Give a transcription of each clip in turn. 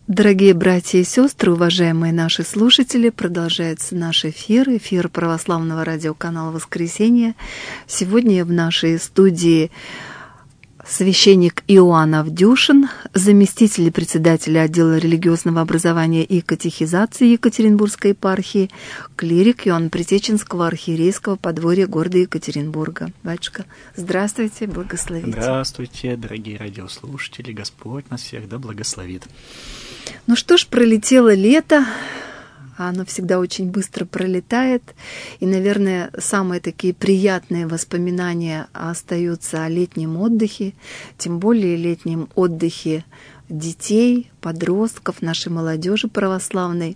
Дорогие братья и сестры, уважаемые наши слушатели, продолжается наш эфир православного радиоканала «Воскресенье». Сегодня в нашей студии священник Иоанн Авдюшин, заместитель председателя отдела религиозного образования и катехизации Екатеринбургской епархии, клирик Иоанно-Пресеченского архиерейского подворья города Екатеринбурга. Батюшка, здравствуйте, благословите. Здравствуйте, дорогие радиослушатели, Господь нас всех да благословит. Ну что ж, пролетело лето, оно всегда очень быстро пролетает, и, наверное, самые такие приятные воспоминания остаются о летнем отдыхе, тем более летнем отдыхе детей, подростков, нашей молодежи православной.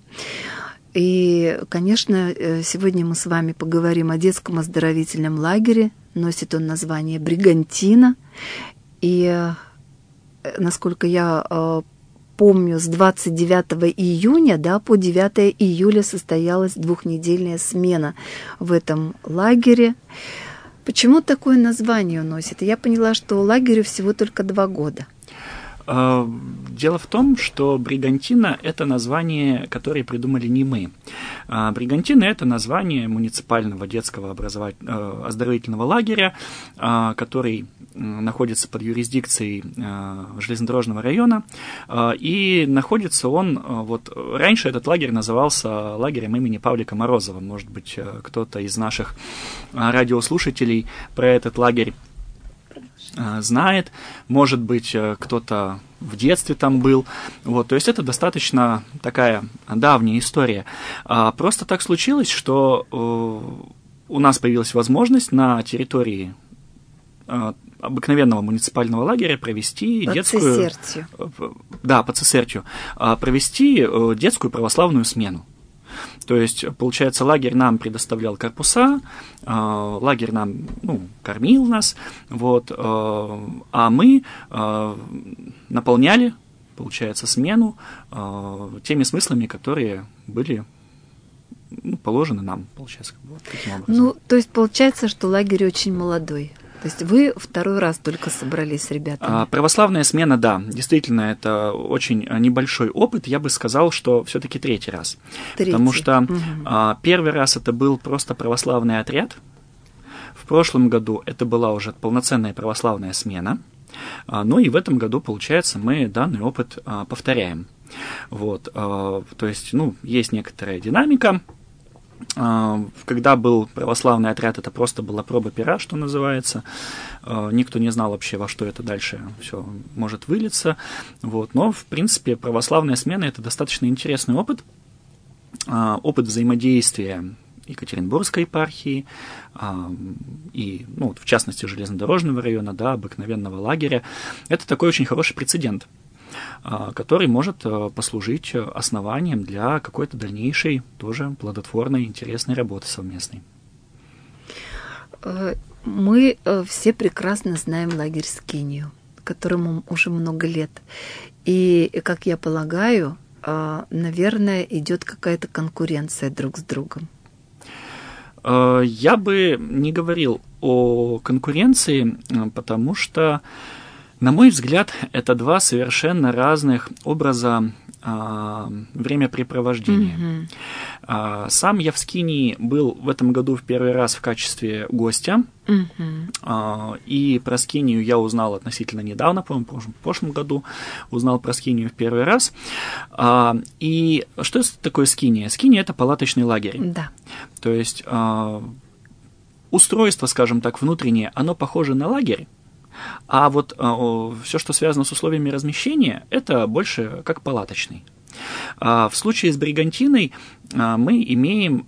И, конечно, сегодня мы с вами поговорим о детском оздоровительном лагере, носит он название «Бригантина», и, насколько я помню, с 29 июня по 9 июля состоялась двухнедельная смена в этом лагере. Почему такое название он носит? Я поняла, что лагерю всего только 2 года. Дело в том, что Бригантина – это название, которое придумали не мы. Бригантина – это название муниципального детского оздоровительного лагеря, который находится под юрисдикцией железнодорожного района. И находится он, раньше этот лагерь назывался лагерем имени Павлика Морозова. Может быть, кто-то из наших радиослушателей про этот лагерь знает, может быть, кто-то в детстве там был. То есть это достаточно такая давняя история. Просто так случилось, что у нас появилась возможность на территории обыкновенного муниципального лагеря провести детскую... по Цесертию. Провести детскую православную смену. То есть, получается, лагерь нам предоставлял корпуса, лагерь нам кормил нас, а мы наполняли, получается, смену теми смыслами, которые были положены нам, получается, таким образом. То есть, получается, что лагерь очень молодой. То есть вы 2-й раз только собрались с ребятами? Православная смена, да, действительно, это очень небольшой опыт. Я бы сказал, что все-таки 3-й раз. Потому что 1-й раз это был просто православный отряд. В прошлом году это была уже полноценная православная смена. Ну и в этом году, получается, мы данный опыт повторяем. То есть, есть некоторая динамика. Когда был православный отряд, это просто была проба пера, что называется. Никто не знал вообще, во что это дальше все может вылиться. Но, в принципе, православная смена – это достаточно интересный опыт. Опыт взаимодействия Екатеринбургской епархии и, в частности, железнодорожного района, обыкновенного лагеря. Это такой очень хороший прецедент, который может послужить основанием для какой-то дальнейшей, тоже плодотворной, интересной работы совместной. Мы все прекрасно знаем лагерь Скинию, которому уже много лет. И, как я полагаю, наверное, идет какая-то конкуренция друг с другом. Я бы не говорил о конкуренции, потому что, на мой взгляд, это 2 совершенно разных образа времяпрепровождения. Сам я в Скинии был в этом году в 1-й раз в качестве гостя, и про Скинию я узнал относительно недавно, по-моему, в прошлом году узнал про Скинию в 1-й раз. И что такое Скиния? Скиния – это палаточный лагерь. Да. То есть устройство, скажем так, внутреннее, оно похоже на лагерь, а все, что связано с условиями размещения, это больше как палаточный. В случае с Бригантиной мы имеем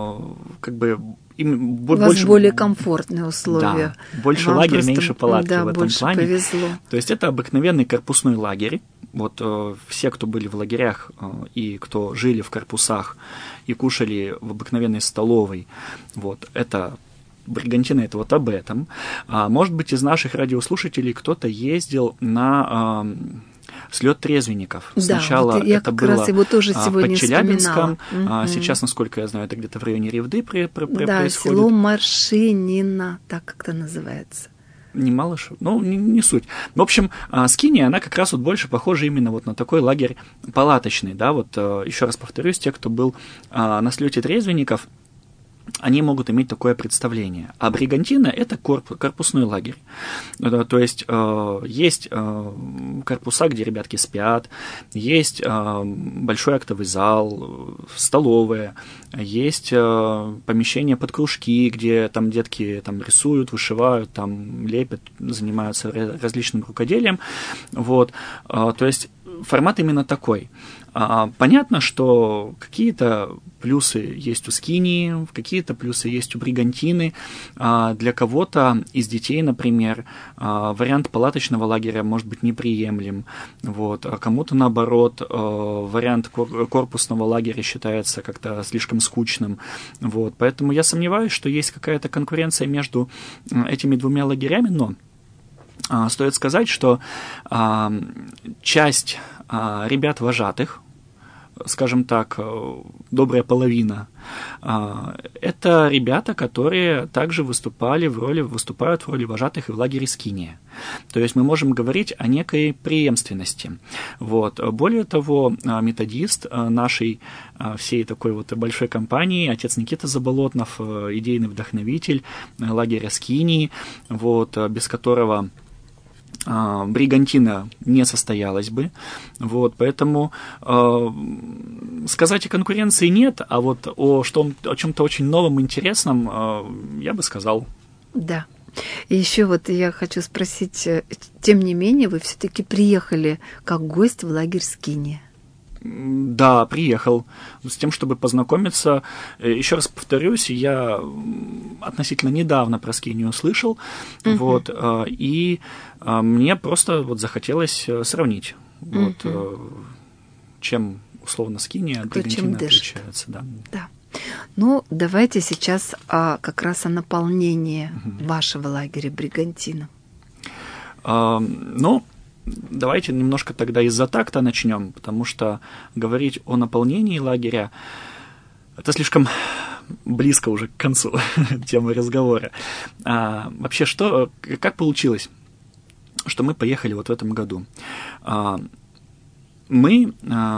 у вас более комфортные условия. Да, больше лагерь, меньше палатки в этом плане. Повезло. То есть это обыкновенный корпусной лагерь. Все, кто были в лагерях и кто жили в корпусах и кушали в обыкновенной столовой, это Бригантина – это об этом. Может быть, из наших радиослушателей кто-то ездил на слет трезвенников. Да, Сначала я это как было раз его тоже сегодня под Челябинском. Сейчас, насколько я знаю, это где-то в районе Ревды да, происходит. село Маршинина, так как-то называется. Не Малышев, ну, не суть. В общем, Скиния, она как раз вот больше похожа именно вот на такой лагерь палаточный, да, вот еще раз повторюсь, те, кто был на слете трезвенников, они могут иметь такое представление. А Бригантина – это корпусной лагерь. То есть есть корпуса, где ребятки спят, есть большой актовый зал, столовая, есть помещение под кружки, где там детки там рисуют, вышивают, там лепят, занимаются различным рукоделием. Вот. То есть формат именно такой. Понятно, что какие-то плюсы есть у Скинии, какие-то плюсы есть у Бригантины. Для кого-то из детей, например, вариант палаточного лагеря может быть неприемлем. Вот. А кому-то, наоборот, вариант корпусного лагеря считается как-то слишком скучным. Вот. Поэтому я сомневаюсь, что есть какая-то конкуренция между этими двумя лагерями, но стоит сказать, что часть ребят-вожатых, скажем так, добрая половина, это ребята, которые также выступают в роли вожатых и в лагере Скиния. То есть мы можем говорить о некой преемственности. Вот. Более того, методист нашей всей такой вот большой компании, отец Никита Заболотнов, идейный вдохновитель лагеря Скинии, вот, без которого Бригантина не состоялась бы. Вот, поэтому сказать о конкуренции нет, а вот о чем-то очень новом, интересном я бы сказал. Да. И еще вот я хочу спросить, тем не менее, вы все-таки приехали как гость в лагерь Скиния. Да, приехал с тем, чтобы познакомиться. Еще раз повторюсь, я относительно недавно про Скинию слышал, вот, и мне просто вот захотелось сравнить, вот, чем условно Скиния от Бригантины отличается. Да. Да. Ну, давайте сейчас как раз о наполнении вашего лагеря Бригантина. Ну, давайте немножко тогда из-за такта начнем, потому что говорить о наполнении лагеря – это слишком близко уже к концу темы разговора. Вообще, как получилось, что мы поехали вот в этом году? Мы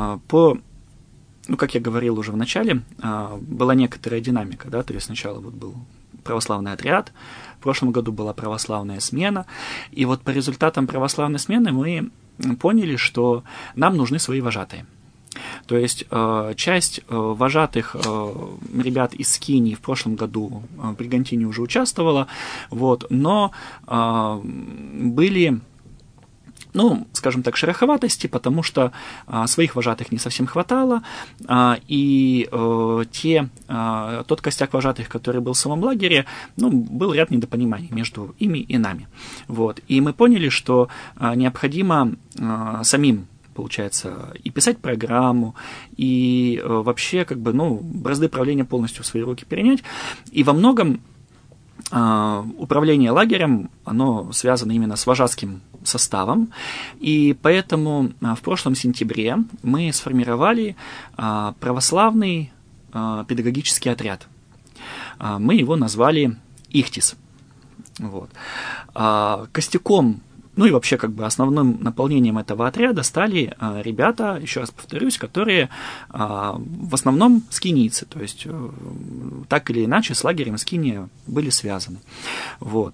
как я говорил уже в начале, была некоторая динамика, да, то есть сначала вот был православный отряд, в прошлом году была православная смена, и вот по результатам православной смены мы поняли, что нам нужны свои вожатые. То есть часть вожатых ребят из Скинии в прошлом году в Бригантине уже участвовала, вот, но были, скажем так, шероховатости, потому что своих вожатых не совсем хватало, и тот костяк вожатых, который был в самом лагере, был ряд недопониманий между ими и нами. Вот. И мы поняли, что необходимо самим, получается, и писать программу, и вообще, бразды правления полностью в свои руки перенять, и во многом управление лагерем, оно связано именно с вожатским составом, и поэтому в прошлом сентябре мы сформировали православный педагогический отряд. Мы его назвали «Ихтис». Вот. Костяком, и вообще основным наполнением этого отряда стали ребята, еще раз повторюсь, которые в основном скинийцы, то есть так или иначе с лагерем Скиния были связаны. Вот.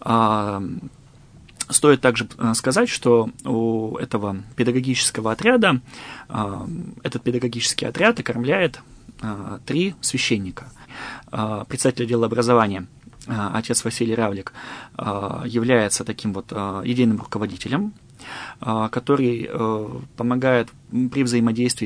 Стоит также сказать, что у этого педагогического отряда, этот педагогический отряд окормляет 3 священника. Председатель отдела образования отец Василий Равлик является таким вот идейным руководителем, который помогает во взаимодействии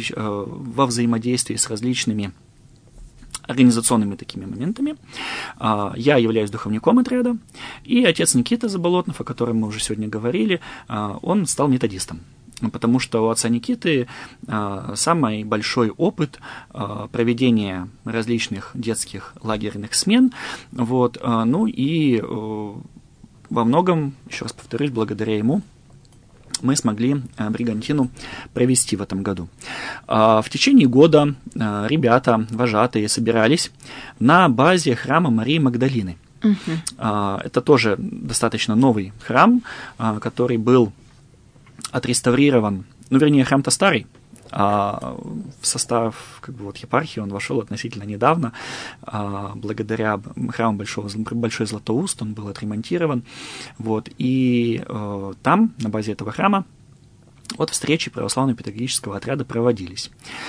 с различными организационными такими моментами. Я являюсь духовником отряда, и отец Никита Заболотнов, о котором мы уже сегодня говорили, он стал методистом. Потому что у отца Никиты самый большой опыт проведения различных детских лагерных смен. Вот, и во многом, еще раз повторюсь, благодаря ему мы смогли Бригантину провести в этом году. В течение года ребята, вожатые, собирались на базе храма Марии Магдалины. Это тоже достаточно новый храм, который был отреставрирован, храм-то старый, в состав епархии он вошел относительно недавно, благодаря храму Большой Златоуст он был отремонтирован, и там, на базе этого храма, встречи православного педагогического отряда проводились.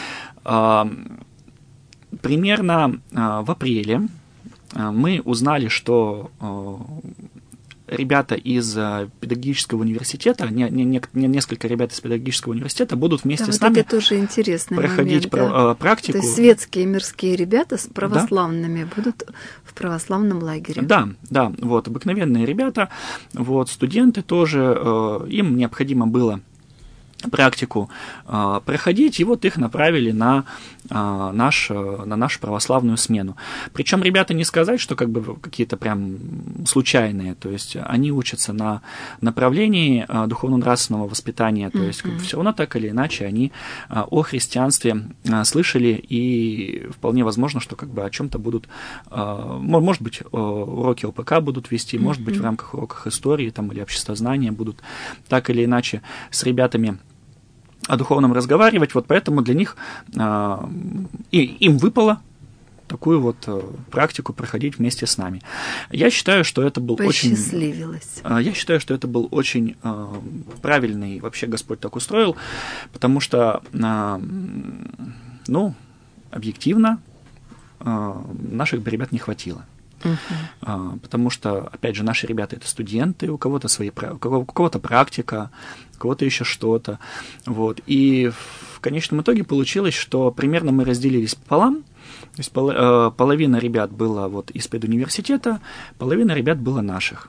Примерно в апреле мы узнали, что ребята из педагогического университета, несколько ребят из педагогического университета будут вместе с нами это тоже интересный проходить момент, практику. То есть светские мирские ребята с православными будут в православном лагере. Да, обыкновенные ребята, студенты тоже, им необходимо было практику проходить, и их направили на нашу православную смену. Причем ребята не сказать, что какие-то прям случайные, то есть они учатся на направлении духовно-нравственного воспитания, то есть все равно так или иначе они о христианстве слышали, и вполне возможно, что о чем-то будут, может быть, уроки ОПК будут вести, может быть, в рамках уроков истории или обществознания будут так или иначе с ребятами о духовном разговаривать, поэтому для них им выпало такую практику проходить вместе с нами. Я считаю, что это был очень правильный, вообще Господь так устроил, потому что, объективно наших ребят не хватило. Потому что, опять же, наши ребята — это студенты, у кого-то практика, у кого-то еще что-то. И в конечном итоге получилось, что примерно мы разделились пополам. То есть половина ребят была из педуниверситета, половина ребят была наших.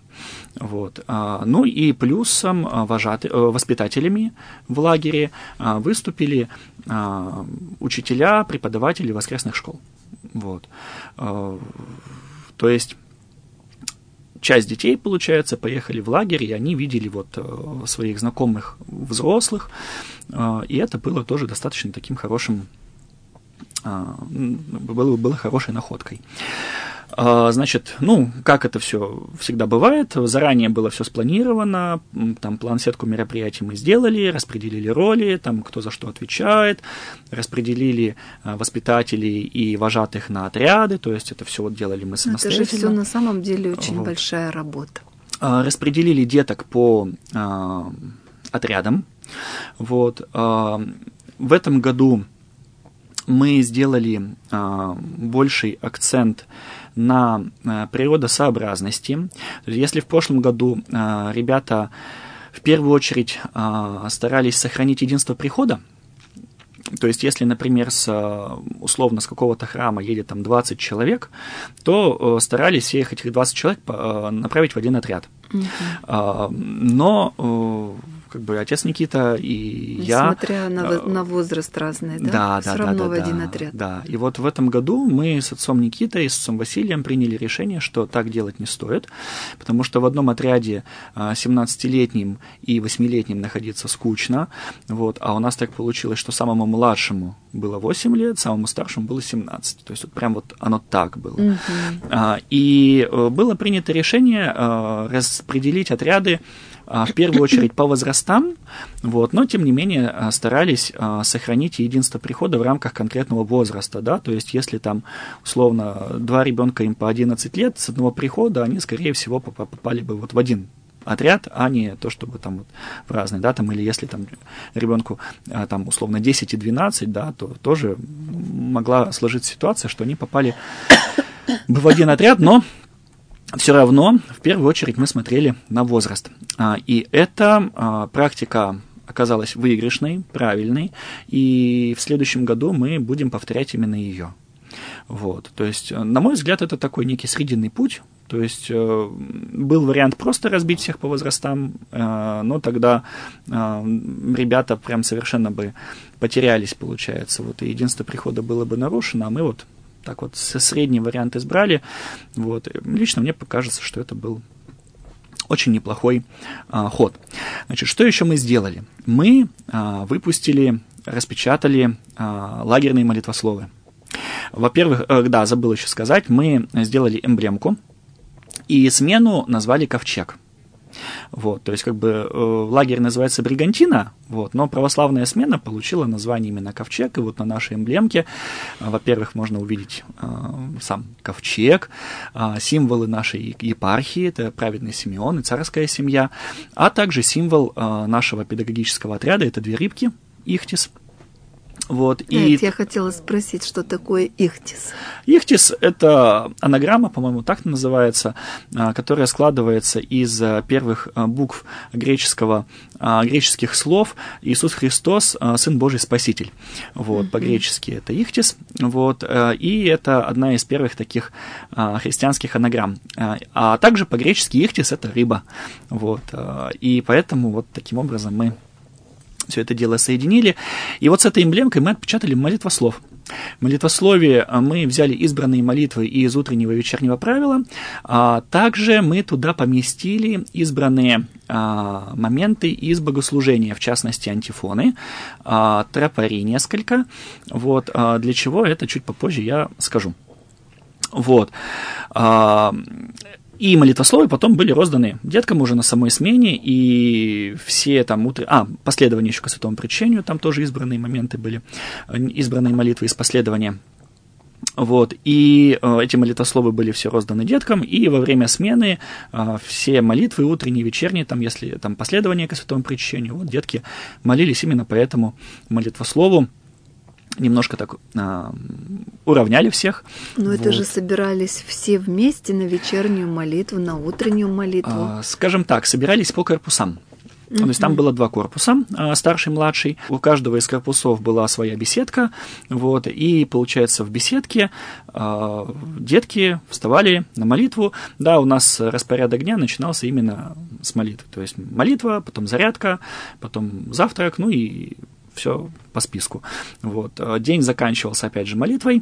И плюсом воспитателями в лагере выступили учителя, преподаватели воскресных школ. То есть часть детей, получается, поехали в лагерь, и они видели своих знакомых взрослых, и это было тоже достаточно таким хорошим, было хорошей находкой. Значит, как это все всегда бывает, заранее было все спланировано, план-сетку мероприятий мы сделали, распределили роли, кто за что отвечает, распределили воспитателей и вожатых на отряды, то есть это все делали мы самостоятельно. Это же все на самом деле очень большая работа. Распределили деток по отрядам. В этом году мы сделали больший акцент на природосообразности. Если в прошлом году ребята в первую очередь старались сохранить единство прихода, то есть если, например, условно с какого-то храма едет 20 человек, то старались всех этих 20 человек направить в один отряд. Но отец Никита и Несмотря на возраст разный, да? Все равно в один отряд. Да, и в этом году мы с отцом Никитой и с отцом Василием приняли решение, что так делать не стоит, потому что в одном отряде 17-летним и 8-летним находиться скучно, а у нас так получилось, что самому младшему было 8 лет, самому старшему было 17, то есть прям оно так было. И было принято решение распределить отряды в первую очередь по возрастам, но тем не менее старались сохранить единство прихода в рамках конкретного возраста, да, то есть если условно 2 ребенка им по 11 лет с одного прихода, они, скорее всего, попали бы в один отряд, а не то, чтобы в разные, да, или если ребенку условно 10 и 12, да, то тоже могла сложиться ситуация, что они попали бы в один отряд, но все равно, в первую очередь, мы смотрели на возраст. И эта практика оказалась выигрышной, правильной, и в следующем году мы будем повторять именно ее. То есть, на мой взгляд, это такой некий срединный путь. То есть, был вариант просто разбить всех по возрастам, но тогда ребята прям совершенно бы потерялись, получается. И единство прихода было бы нарушено, а мы так средний вариант избрали. Лично мне кажется, что это был очень неплохой ход. Значит, что еще мы сделали? Мы распечатали лагерные молитвословы. Во-первых, забыл еще сказать, мы сделали эмблемку. И смену назвали ковчег. Вот, то есть, как бы лагерь называется Бригантина, вот, но православная смена получила название именно ковчег. И вот на нашей эмблемке, во-первых, можно увидеть сам ковчег, символы нашей епархии, это праведный Симеон и царская семья, а также символ нашего педагогического отряда, это 2 рыбки, ихтис. Вот, и я хотела спросить, что такое ихтис? Ихтис – это анаграмма, по-моему, так называется, которая складывается из первых букв греческих слов «Иисус Христос, Сын Божий Спаситель». Вот, по-гречески это ихтис. Вот, и это одна из первых таких христианских анаграмм. А также по-гречески ихтис – это рыба. Вот, и поэтому вот таким образом мы все это дело соединили. И вот с этой эмблемкой мы отпечатали молитвослов. В молитвослове мы взяли избранные молитвы из утреннего и вечернего правила, а также мы туда поместили избранные моменты из богослужения, в частности, антифоны, тропари несколько. Вот, для чего это чуть попозже я скажу. Вот. И молитвословы потом были розданы деткам уже на самой смене, и все там последование еще к святому причению, там тоже избранные моменты были, избранные молитвы из последования. Вот, и эти молитвословы были все розданы деткам, и во время смены все молитвы, утренние, вечерние, там, если там последование к святому причению, вот детки молились именно по этому молитвослову. Немножко так уравняли всех. Но это же собирались все вместе на вечернюю молитву, на утреннюю молитву. Скажем так, собирались по корпусам. То есть там было 2 корпуса, старший и младший. У каждого из корпусов была своя беседка. Вот, и, получается, в беседке детки вставали на молитву. Да, у нас распорядок дня начинался именно с молитвы. То есть молитва, потом зарядка, потом завтрак, ну и все по списку. Вот. День заканчивался, опять же, молитвой.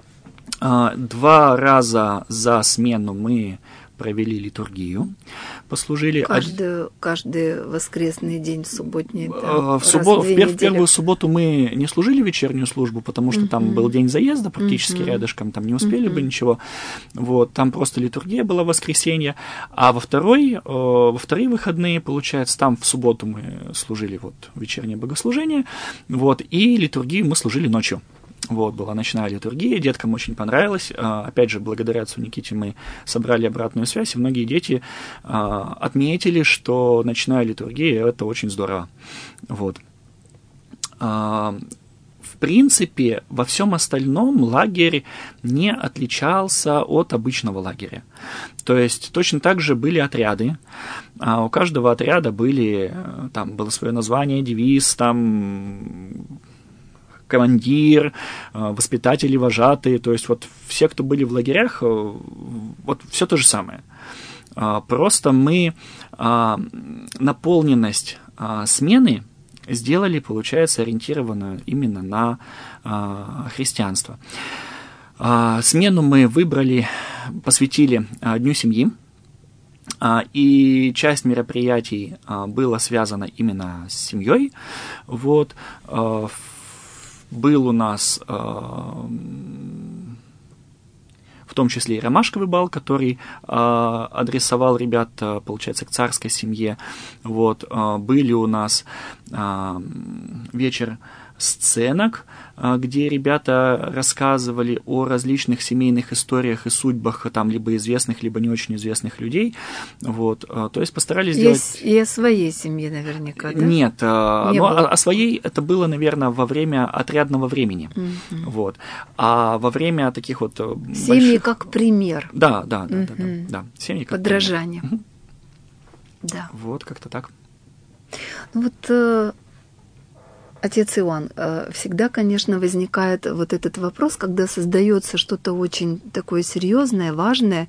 2 раза за смену мы провели литургию, послужили. Каждый воскресный день, субботний. В первую субботу мы не служили вечернюю службу, потому что там был день заезда практически рядышком, там не успели бы ничего. Вот, там просто литургия была в воскресенье. А во вторые выходные, получается, там в субботу мы служили вот вечернее богослужение, вот, и литургию мы служили ночью. Вот, была ночная литургия, деткам очень понравилось. Опять же, благодаря отцу Никите мы собрали обратную связь, и многие дети отметили, что ночная литургия – это очень здорово. Вот. В принципе, во всем остальном лагерь не отличался от обычного лагеря. То есть точно так же были отряды. У каждого отряда было свое название, девиз, там командир, воспитатели, вожатые, то есть вот все, кто были в лагерях, вот все то же самое. Просто мы наполненность смены сделали, получается, ориентированную именно на христианство. Смену мы посвятили Дню семьи, и часть мероприятий была связана именно с семьей. Вот. Был у нас в том числе и ромашковый бал, который адресовал ребят, получается, к царской семье. Вот. Были у нас вечер сценок, где ребята рассказывали о различных семейных историях и судьбах там либо известных, либо не очень известных людей. Вот. То есть постарались сделать... И о своей семье наверняка, да? Нет, о своей это было, наверное, во время отрядного времени. Вот. А во время таких вот семьи больших... как пример. Да. Семьи как подражание. Пример. Да. Вот, как-то так. Ну вот... Отец Иоанн, всегда, конечно, возникает вот этот вопрос, когда создается что-то очень такое серьезное, важное.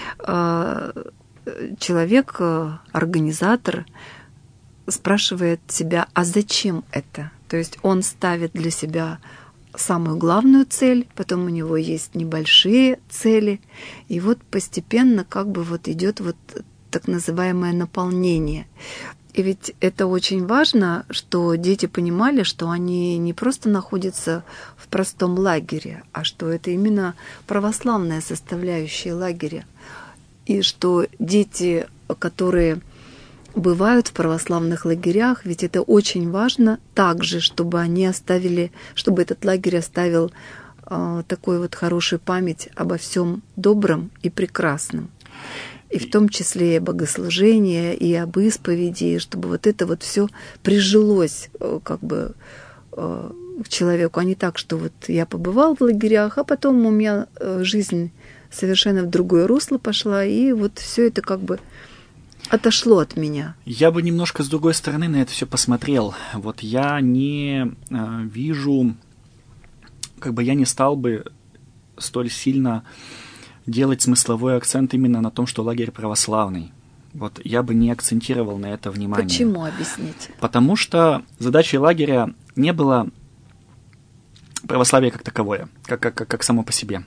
Человек, организатор, спрашивает себя, а зачем это? То есть он ставит для себя самую главную цель, потом у него есть небольшие цели, и вот постепенно как бы вот идет вот так называемое наполнение. И ведь это очень важно, что дети понимали, что они не просто находятся в простом лагере, а что это именно православная составляющая лагеря. И что дети, которые бывают в православных лагерях, ведь это очень важно также, чтобы они оставили, чтобы этот лагерь оставил такой вот хорошую память обо всем добром и прекрасном. И в том числе и богослужение, и об исповеди, чтобы вот это вот все прижилось как бы к человеку, а не так, что вот я побывал в лагерях, а потом у меня жизнь совершенно в другое русло пошла, и вот все это как бы отошло от меня. Я бы немножко с другой стороны на это все посмотрел. Вот я не вижу, как бы я не стал бы столь сильно делать смысловой акцент именно на том, что лагерь православный. Вот я бы не акцентировал на это внимание. Почему, объясните? Потому что задачей лагеря не было православие как таковое, как само по себе.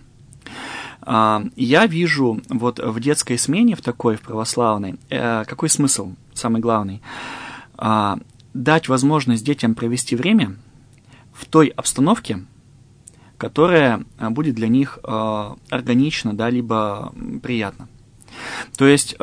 Я вижу вот в детской смене, в такой, в православной, какой смысл, самый главный? Дать возможность детям провести время в той обстановке, которая будет для них органична, да, либо приятна. То есть,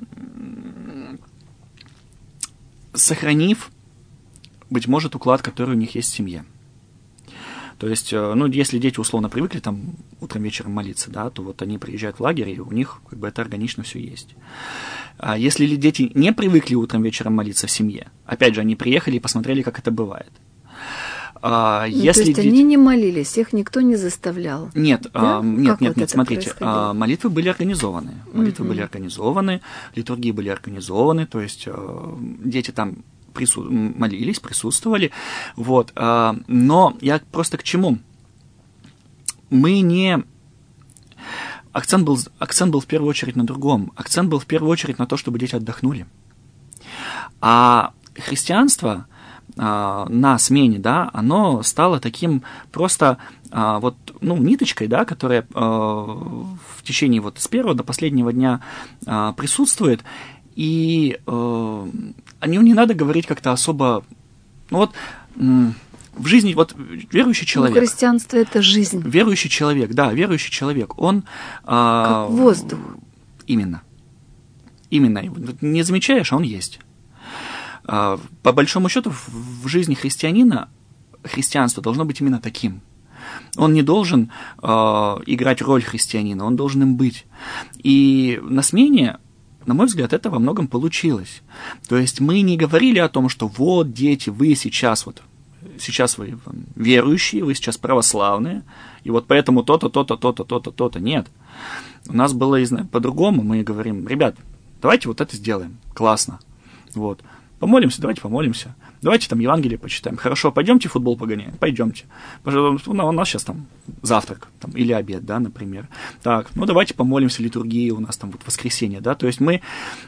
сохранив, быть может, уклад, который у них есть в семье. То есть, ну, если дети условно привыкли там утром, вечером молиться, да, то вот они приезжают в лагерь, и у них как бы это органично все есть. А если дети не привыкли утром, вечером молиться в семье, опять же, они приехали и посмотрели, как это бывает. Если то есть они не молились, их никто не заставлял? Нет, да? нет, вот смотрите, молитвы были организованы. Были организованы, литургии были организованы, то есть дети там молились, присутствовали. Вот. Но я просто к чему? Мы не... Акцент был в первую очередь на другом. Акцент был в первую очередь на то, чтобы дети отдохнули. А христианство на смене, да, оно стало таким просто вот, ну, ниточкой, да, которая в течение вот с первого до последнего дня присутствует, и о нем не надо говорить как-то особо, ну вот в жизни, вот верующий человек. Ну, христианство — это жизнь. Верующий человек, да, верующий человек, он... как воздух. Именно. Не замечаешь, а он есть. По большому счету, в жизни христианина христианство должно быть именно таким. Он не должен играть роль христианина, он должен им быть. И на смене, на мой взгляд, это во многом получилось. То есть мы не говорили о том, что вот, дети, вы сейчас вы верующие, вы сейчас православные, и вот поэтому то-то, то-то, то-то, то-то, то-то. Нет. У нас было по-другому. Мы говорим: ребят, давайте вот это сделаем. Классно. Вот. Помолимся, давайте помолимся. Давайте там Евангелие почитаем. Хорошо, пойдемте футбол погоняем. Пойдемте. Пожалуйста, у нас сейчас там завтрак там, или обед, да, например. Так, ну давайте помолимся, литургии у нас там вот воскресенье, да. То есть мы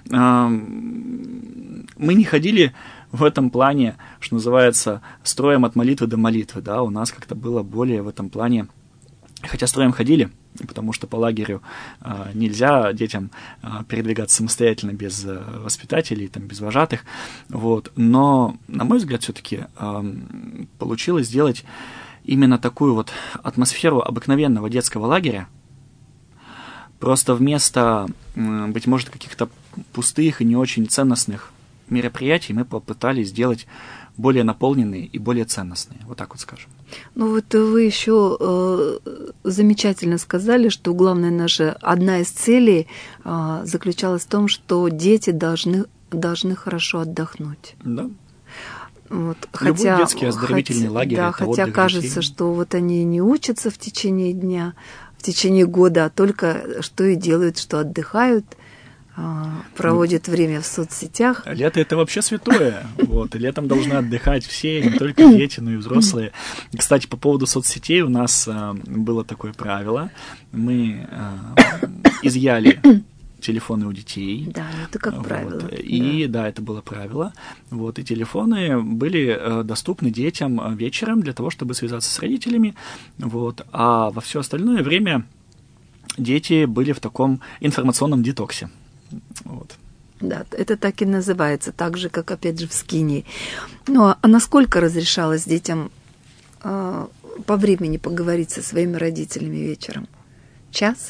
не ходили в этом плане, что называется, строем от молитвы до молитвы, да. У нас как-то было более в этом плане, хотя строем ходили, потому что по лагерю нельзя детям передвигаться самостоятельно без воспитателей, там, без вожатых. Вот. Но, на мой взгляд, все-таки получилось сделать именно такую вот атмосферу обыкновенного детского лагеря. Просто вместо, быть может, каких-то пустых и не очень ценностных мероприятий мы попытались сделать более наполненные и более ценностные, вот так вот скажем. Ну вот вы еще замечательно сказали, что главная наша, одна из целей заключалась в том, что дети должны хорошо отдохнуть. Да. Вот, любой детский оздоровительный лагерь. Да, хотя кажется, что вот они не учатся в течение дня, в течение года, а только что и делают, что отдыхают, проводят время в соцсетях. Лето — это вообще святое. Вот, и летом должны отдыхать все, не только дети, но и взрослые. И, кстати, по поводу соцсетей у нас было такое правило. Мы изъяли телефоны у детей. Да, это как правило. Вот. И да, это было правило. Вот, и телефоны были доступны детям вечером для того, чтобы связаться с родителями. Вот. А во все остальное время дети были в таком информационном детоксе. Вот. Да, это так и называется, так же, как, опять же, в скинии. Ну, а насколько разрешалось детям по времени поговорить со своими родителями вечером? Час?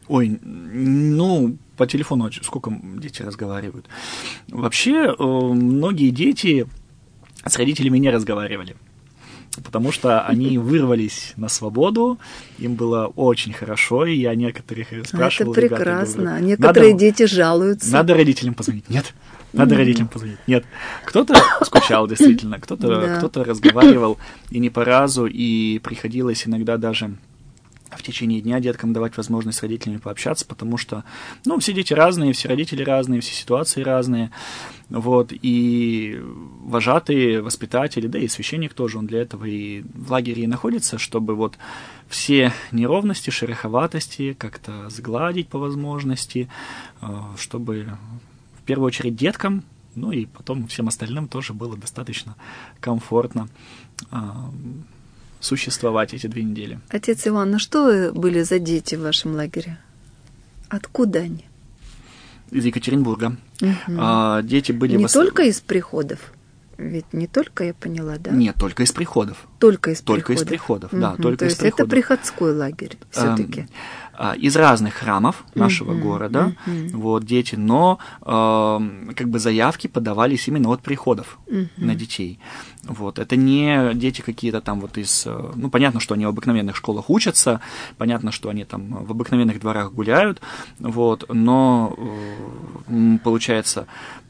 Ой, ну, по телефону сколько дети разговаривают? Вообще, многие дети с родителями не разговаривали, потому что они вырвались на свободу, им было очень хорошо, и я некоторых спрашивал. Это прекрасно. Ребята, говорю, некоторые дети жалуются. Надо родителям позвонить. Нет. Надо родителям позвонить. Нет. Кто-то скучал действительно, кто-то разговаривал и не по разу, и приходилось иногда даже в течение дня деткам давать возможность с родителями пообщаться, потому что, ну, все дети разные, все родители разные, все ситуации разные, вот, и вожатые, воспитатели, да и священник тоже, он для этого и в лагере и находится, чтобы вот все неровности, шероховатости как-то сгладить по возможности, чтобы в первую очередь деткам, ну и потом всем остальным тоже было достаточно комфортно существовать эти 2 недели. Отец Иван, ну что были за дети в вашем лагере? Откуда они? Из Екатеринбурга. Угу. Дети были... Не только из приходов? Ведь не только, я поняла, да? Нет, только из приходов. Только из приходов, да. Угу. Только То из есть приходов. это приходской лагерь все-таки? Из разных храмов нашего города, вот, дети, но как бы заявки подавались именно от приходов на детей. Вот, это не дети какие-то там вот из... Ну, понятно, что они в обыкновенных школах учатся, понятно, что они там в обыкновенных дворах гуляют, вот, но получается...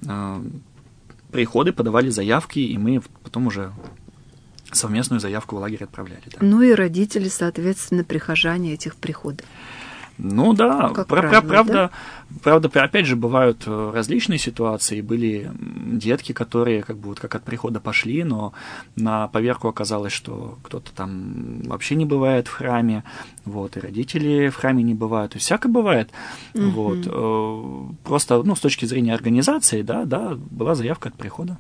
Приходы подавали заявки, и мы потом уже совместную заявку в лагерь отправляли. Да. Ну и родители, соответственно, прихожане этих приходов. Ну да, правда, опять же, бывают различные ситуации. Были детки, которые как бы вот как от прихода пошли, но на поверку оказалось, что кто-то там вообще не бывает в храме, вот, и родители в храме не бывают, и всякое бывает. Вот, просто, ну, с точки зрения организации, да, была заявка от прихода.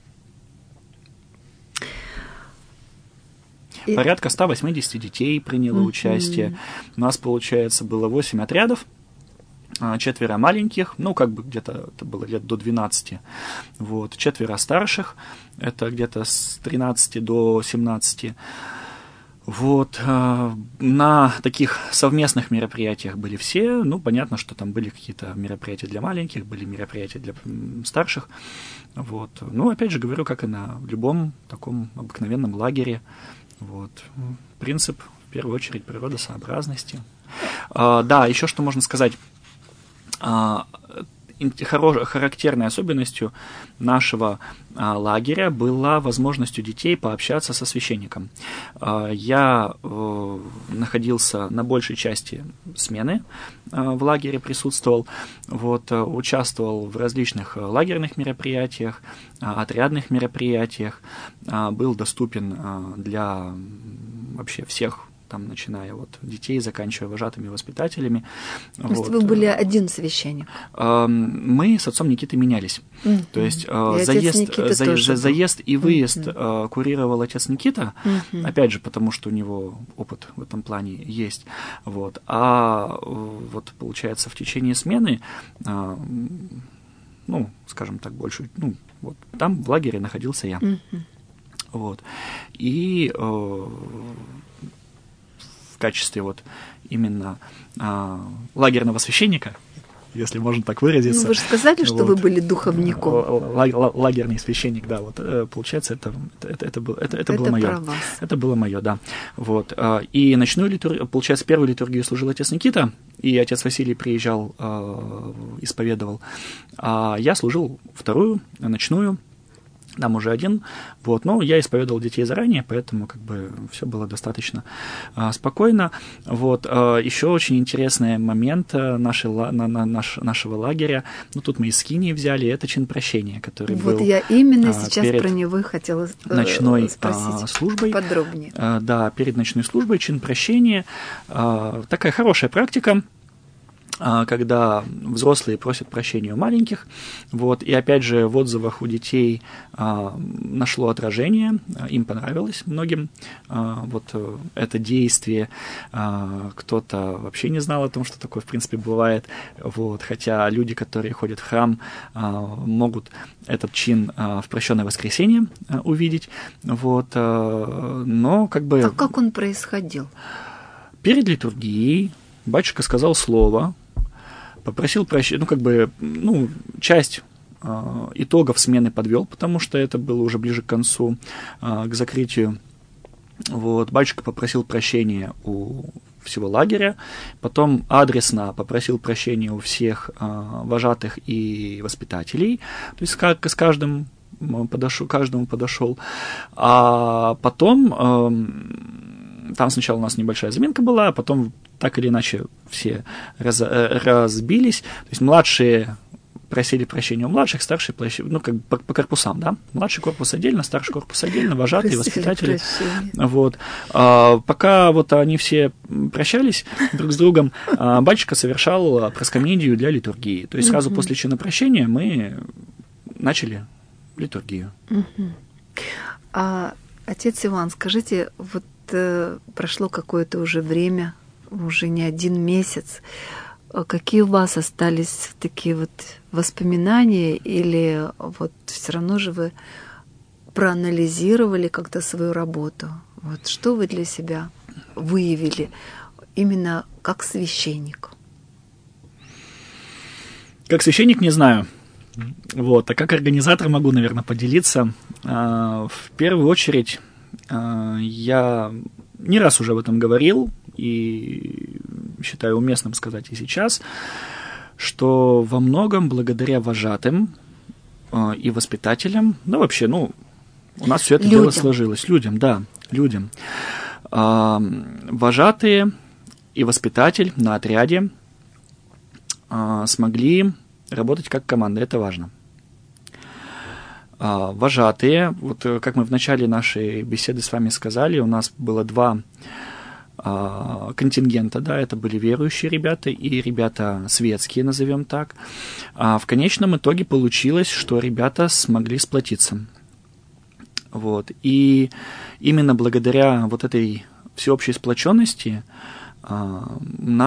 Порядка 180 детей приняло участие. У нас, получается, было 8 отрядов, 4 маленьких, ну, как бы где-то это было лет до 12, вот, 4 старших, это где-то с 13 до 17. Вот, на таких совместных мероприятиях были все, ну, понятно, что там были какие-то мероприятия для маленьких, были мероприятия для старших, вот, ну, опять же говорю, как и на любом таком обыкновенном лагере, вот, принцип, в первую очередь, природосообразности. Да, еще что можно сказать, характерной особенностью нашего лагеря была возможность у детей пообщаться со священником. Я находился на большей части смены в лагере, присутствовал, вот, участвовал в различных лагерных мероприятиях, отрядных мероприятиях, был доступен для вообще всех, там, начиная от детей, заканчивая вожатыми воспитателями. То есть вы были один священник? Мы с отцом Никитой менялись. То есть заезд и выезд курировал отец Никита, опять же, потому что у него опыт в этом плане есть. Вот. А вот, получается, в течение смены, ну, скажем так, больше, ну, вот, там в лагере находился я. Вот. И в качестве вот именно лагерного священника, если можно так выразиться. Ну, вы же сказали, что вы были духовником. Лагерный священник, да, вот, получается, это было мое. Это было мое, да. Вот. И ночную литургию, получается, первую литургию служил отец Никита, и отец Василий приезжал, исповедовал, а я служил вторую, ночную, там уже один, вот, но я исповедовал детей заранее, поэтому как бы все было достаточно спокойно. Вот, еще очень интересный момент нашего лагеря, ну, тут мы из скинии взяли, это чин прощения, который был. Вот я именно сейчас про него хотела ночной спросить службой. Подробнее. Да, перед ночной службой чин прощения, такая хорошая практика, когда взрослые просят прощения у маленьких, вот, и опять же в отзывах у детей нашло отражение, им понравилось многим вот это действие, кто-то вообще не знал о том, что такое в принципе бывает, вот, хотя люди, которые ходят в храм, могут этот чин в прощенное воскресенье увидеть, вот, но как бы... А как он происходил? Перед литургией батюшка сказал слово, попросил прощения, часть итогов смены подвел, потому что это было уже ближе к концу, к закрытию. Вот, батюшка попросил прощения у всего лагеря, потом адресно попросил прощения у всех вожатых и воспитателей, то есть с каждому подошел, а потом там сначала у нас небольшая заминка была, а потом так или иначе все разбились, то есть младшие просили прощения у младших, старшие по корпусам, да, младший корпус отдельно, старший корпус отдельно, вожатые, воспитатели, вот, пока вот они все прощались друг с другом, батюшка совершал проскомидию для литургии, то есть сразу после чинопрощения мы начали литургию. Отец Иван, скажите, вот прошло какое-то уже время, уже не 1 месяц. Какие у вас остались такие вот воспоминания, или вот все равно же вы проанализировали как-то свою работу? Вот что вы для себя выявили именно как священник? Как священник не знаю. Вот, а как организатор могу, наверное, поделиться. В первую очередь, я не раз уже об этом говорил, и считаю уместным сказать и сейчас, что во многом благодаря вожатым и воспитателям, вообще, у нас все это дело сложилось. Людям. Вожатые и воспитатель на отряде смогли работать как команда, это важно. Вожатые, вот как мы в начале нашей беседы с вами сказали, у нас было 2 контингента, да, это были верующие ребята и ребята светские, назовем так. В конечном итоге получилось, что ребята смогли сплотиться. Вот. И именно благодаря вот этой всеобщей сплоченности у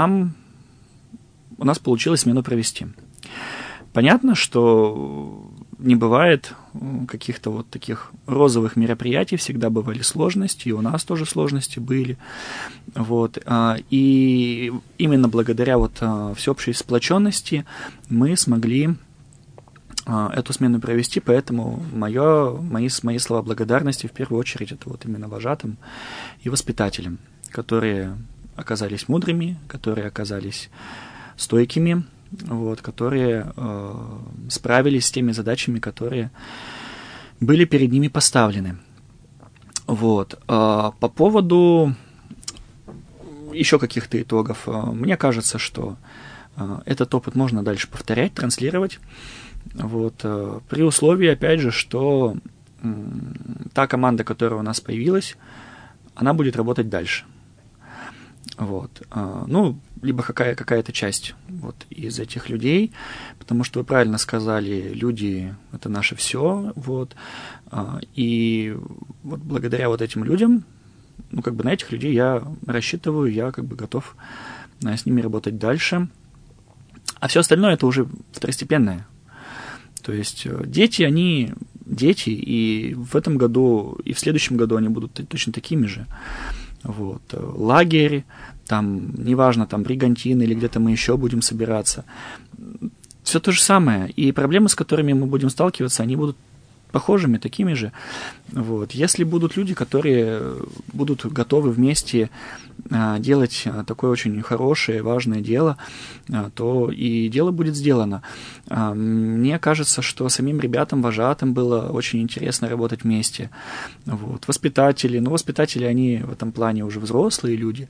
нас получилось смену провести. Понятно, что не бывает каких-то вот таких розовых мероприятий, всегда бывали сложности, и у нас тоже сложности были. Вот. И именно благодаря вот всеобщей сплоченности мы смогли эту смену провести, поэтому мои слова благодарности в первую очередь это вот именно вожатым и воспитателям, которые оказались мудрыми, которые оказались стойкими, вот, которые справились с теми задачами, которые были перед ними поставлены. Вот. По поводу еще каких-то итогов, мне кажется, что этот опыт можно дальше повторять, транслировать, вот, при условии, опять же, что та команда, которая у нас появилась, она будет работать дальше. Вот. Либо какая-то часть вот из этих людей, потому что вы правильно сказали, люди — это наше все, вот, и вот благодаря вот этим людям, на этих людей я рассчитываю, я готов с ними работать дальше, а все остальное — это уже второстепенное. То есть дети, они дети, и в этом году, и в следующем году они будут точно такими же. Вот. Лагерь, там, неважно, там, Бригантин или где-то мы еще будем собираться. Все то же самое. И проблемы, с которыми мы будем сталкиваться, они будут похожими, такими же. Вот. Если будут люди, которые будут готовы вместе делать такое очень хорошее, важное дело, то и дело будет сделано. Мне кажется, что самим ребятам, вожатым было очень интересно работать вместе. Вот. Воспитатели, они в этом плане уже взрослые люди,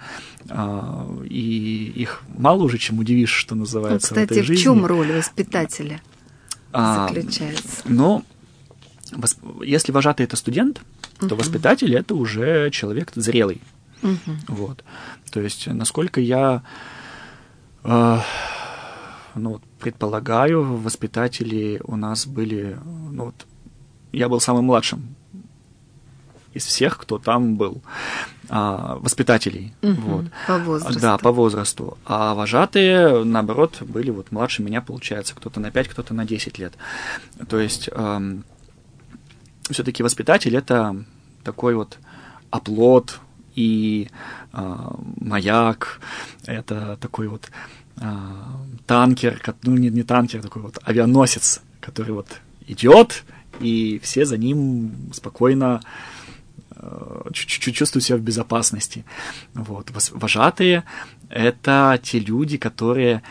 и их мало уже чем удивишь, что называется, в этой жизни. Кстати, в чем роль воспитателя заключается? Если вожатый — это студент, то воспитатель — это уже человек зрелый. Вот. То есть, насколько я предполагаю, воспитатели у нас были... я был самым младшим из всех, кто там был, воспитателей. Вот. По возрасту. Да, по возрасту. А вожатые, наоборот, были младше меня, получается, кто-то на 5, кто-то на 10 лет. То есть... все-таки воспитатель — это такой вот оплот и маяк, это такой вот танкер, ну не танкер, такой вот авианосец, который вот идет, и все за ним спокойно чувствуют себя в безопасности. Вот. Вожатые — это те люди, которые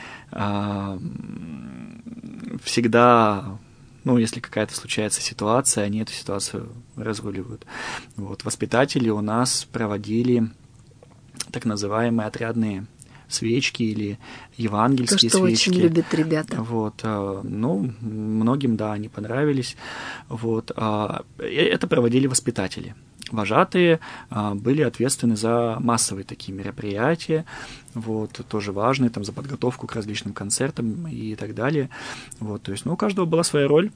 всегда, ну, если какая-то случается ситуация, они эту ситуацию разруливают. Вот. Воспитатели у нас проводили так называемые отрядные свечки или евангельские то, что свечки. Очень любят ребята. Вот, ну, многим, да, они понравились. Вот, это проводили воспитатели. Вожатые были ответственны за массовые такие мероприятия, вот, тоже важные, там, за подготовку к различным концертам и так далее. Вот, то есть, ну, у каждого была своя роль,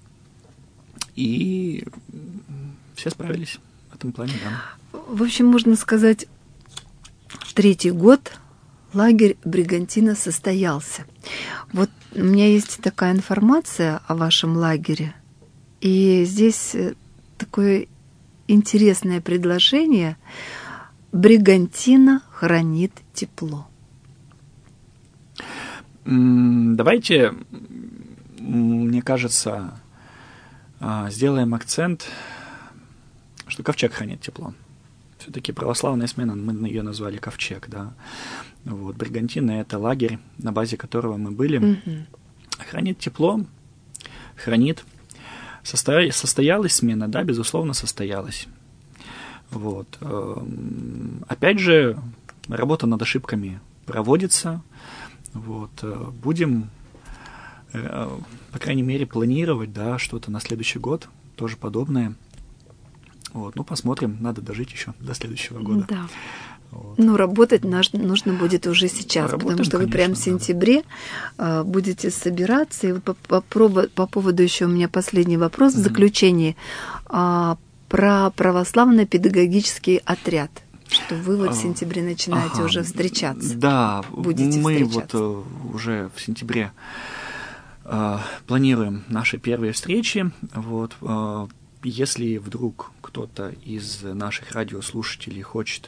и все справились в этом плане, да. В общем, можно сказать, 3-й год лагерь Бригантина состоялся. Вот у меня есть такая информация о вашем лагере, и здесь такое интересное предложение: Бригантина хранит тепло. Давайте, мне кажется, сделаем акцент, что Ковчег хранит тепло. Все-таки православная смена, мы ее назвали Ковчег, да. Вот, Бригантина — это лагерь, на базе которого мы были. Хранит тепло, хранит. Состоялась смена, да, безусловно, состоялась. Вот. Опять же, работа над ошибками проводится. Вот. Будем, по крайней мере, планировать, да, что-то на следующий год, тоже подобное. Вот. Ну, посмотрим, надо дожить еще до следующего года. Да. Вот. Ну, работать нужно будет уже сейчас, Работаем, потому что вы конечно, прямо в сентябре будете собираться. И вот по поводу еще у меня последний вопрос в заключении про православно-педагогический отряд, что вы вот в сентябре начинаете уже встречаться. Да, будете мы встречаться. Вот уже в сентябре планируем наши первые встречи. Вот. Если вдруг кто-то из наших радиослушателей хочет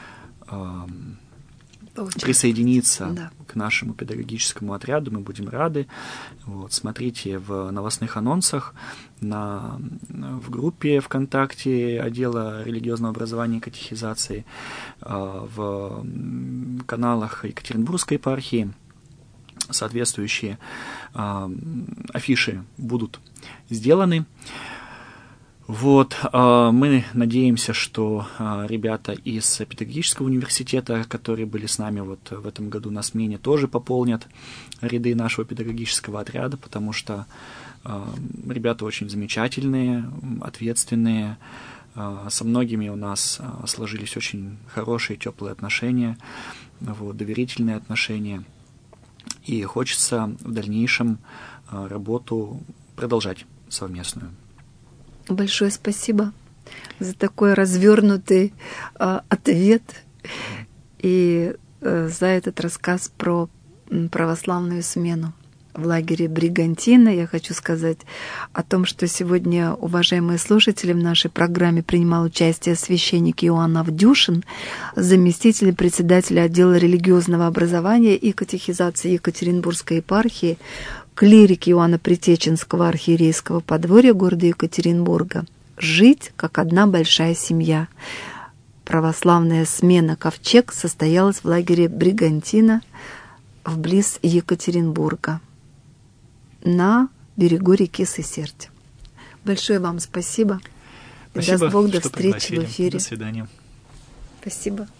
присоединиться к нашему педагогическому отряду, мы будем рады. Вот, смотрите в новостных анонсах в группе ВКонтакте отдела религиозного образования и катехизации, в каналах Екатеринбургской епархии соответствующие афиши будут сделаны. Вот, мы надеемся, что ребята из педагогического университета, которые были с нами вот в этом году на смене, тоже пополнят ряды нашего педагогического отряда, потому что ребята очень замечательные, ответственные, со многими у нас сложились очень хорошие, теплые отношения, вот, доверительные отношения, и хочется в дальнейшем работу продолжать совместную. Большое спасибо за такой развернутый ответ и за этот рассказ про православную смену в лагере Бригантина. Я хочу сказать о том, что сегодня, уважаемые слушатели, в нашей программе принимал участие священник Иоанн Авдюшин, заместитель председателя отдела религиозного образования и катехизации Екатеринбургской епархии, клирик Иоанна Притеченского архиерейского подворья города Екатеринбурга. Жить как одна большая семья. Православная смена «Ковчег» состоялась в лагере Бригантина вблиз Екатеринбурга на берегу реки Сысерть. Большое вам спасибо. Спасибо, Даст Бог, до что встречи пригласили. в эфире. До свидания. Спасибо.